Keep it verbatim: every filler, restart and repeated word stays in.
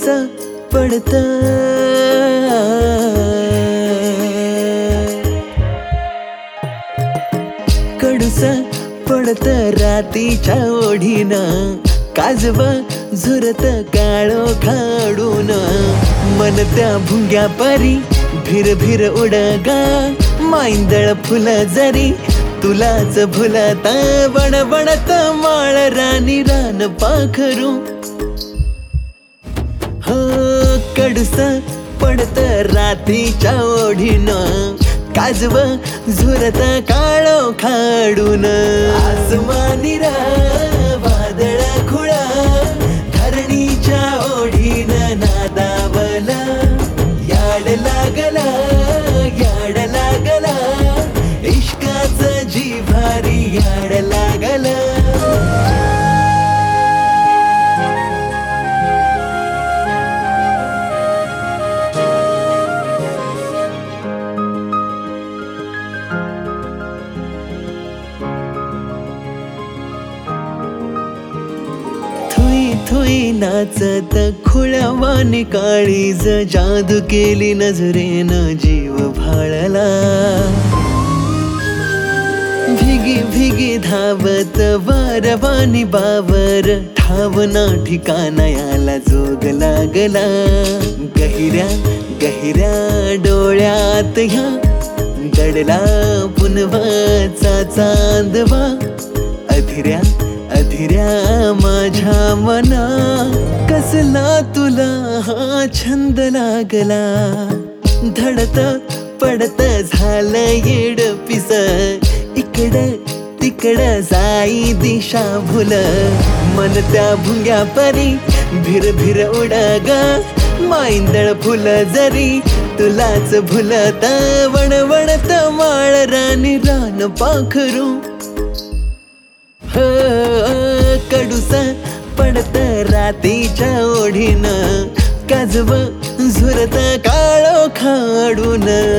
पडत कडूस पडत रातीच्या ओढीनं काजव झुरत काळो खाडून मन त्या भुंग्या परी भिर भिर उडगा माईंदळ फुल जरी तुलाच भुलता बणबणत माळ राणी रान पाखरू हो कडूस पडत रात्रीच्या ओढीनं काजव झुरत काळो खाडून आसमानी रा वादळ खुळा धरणीच्या ओढीनं नादावला याड लागला याड लागला इश्काच जिव्हारी याड लागला थुई नाचत खुळ्यावानी काळीज जादू केली नजरेनं जीव भाळला भिगी भिगी धावत वारवानी बावर ठावना ठिकाणा याला जोग लागला गहिऱ्या गहिऱ्या डोळ्यात ह्या दडला पुनवाचा चांदवा अधिऱ्या अधिऱ्या माझ्या मना कसला तुला हा छंद लागला धडत पडत झालं येड पिस इकड तिकड जाई दिशा भुल मन त्या भुंग्या परी भिर भिर उडग माईंदळ फुल जरी तुलाच भुलत वणवणत माळ राणी रान पाखरू कडूस पडत रातीच्या ओढीनं काजव झुरत काळो खाडून